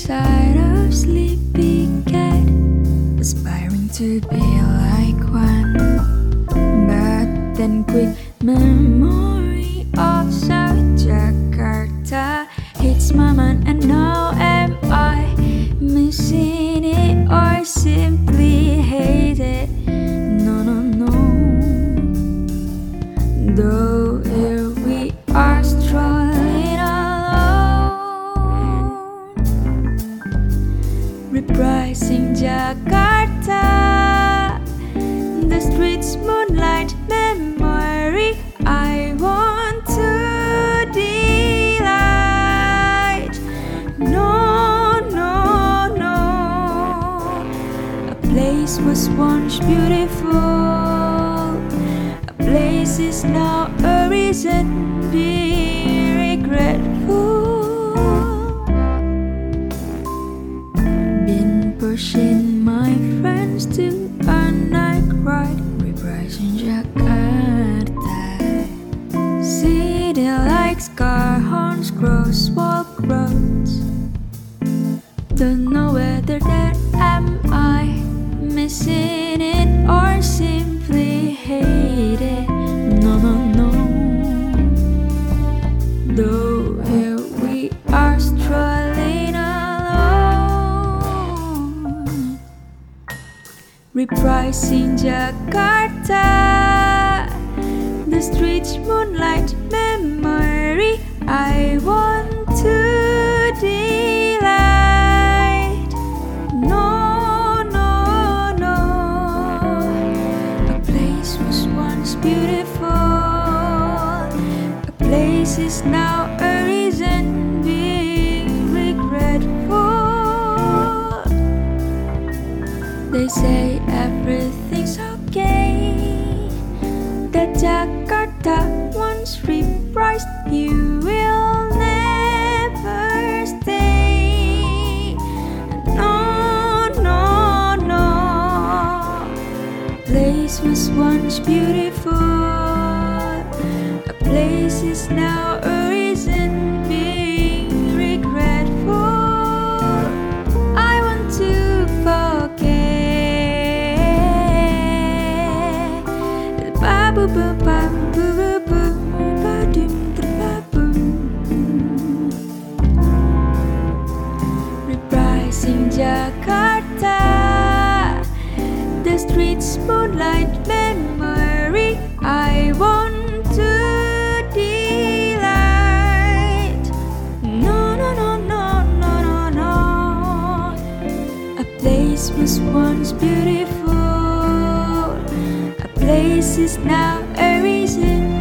side of sleepy cat, aspiring to be like one. But then quick memory of South Jakarta hits my mind, and now am I missing it or simply hate it? No, no, no. Though here we are strolling alone, reprising Jakarta, the streets moonlight memory I want to delight. No, no, no. A place was once beautiful, a place is now a reason to be regretful. Been pushing my friends to a night ride, reprising Jakarta. City lights, car horns, crosswalk roads. Don't know whether that am I missing it or simply hate it. No, no, no. Though here we are strolling alone, reprising Jakarta, the streets moonlight memory I want to delight. No, no, no. A place was once beautiful, a place is now a reason being regretful. They say everything's okay, that Jakarta once reprised, you will never stay. No, no, no. Place was once beautiful, a place is now a reason being regretful. I want to forget. Babu babu babu babu babu. Reprising Jakarta, the streets moonlight memory I want to delight. No, no, no, no, no, no, no. A place was once beautiful, a place is now a reason